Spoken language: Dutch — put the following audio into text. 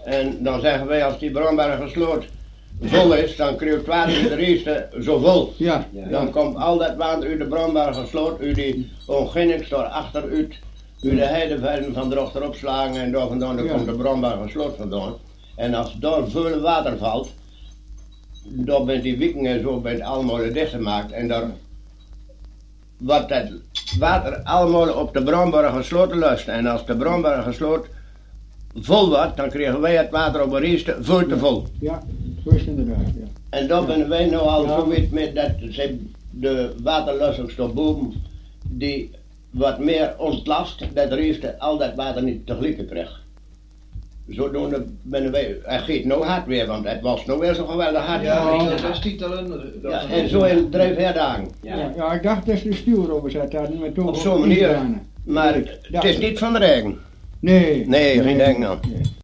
En dan zeggen wij als die Bromberger sloot vol is, dan krijgt het water in de Rieste zo vol. Ja. Dan komt al dat water uit de Bromberger sloot, uit die onginniks door achteruit, uit de heidevelden van erop opslagen en door vandaan, dan komt de Bromberger sloot vandaan. En als daar veel water valt, dan bent die wieken zo bent allemaal dichtgemaakt en dan wordt dat water allemaal op de Bromberger sloot lust. En als de Bromberger sloot vol wordt, dan krijgen wij het water op de Rieste veel te vol. Ja, zo is het inderdaad, ja. En dan zijn wij nu al zo met dat de waterlossing boven, die wat meer ontlast, dat de Rieste al dat water niet tegelijk krijgt. Zodoende ben wij, het gaat nou hard weer, want het was nou weer zo geweldig hard. Ja, dat is titel. Ja, en zo in 3-4 dagen. Ja, ik dacht dat ze de stuur overzet hadden, maar toch Op zo'n manier. Maar het is niet van de regen. Nee. Nee, geen denk aan. Nee.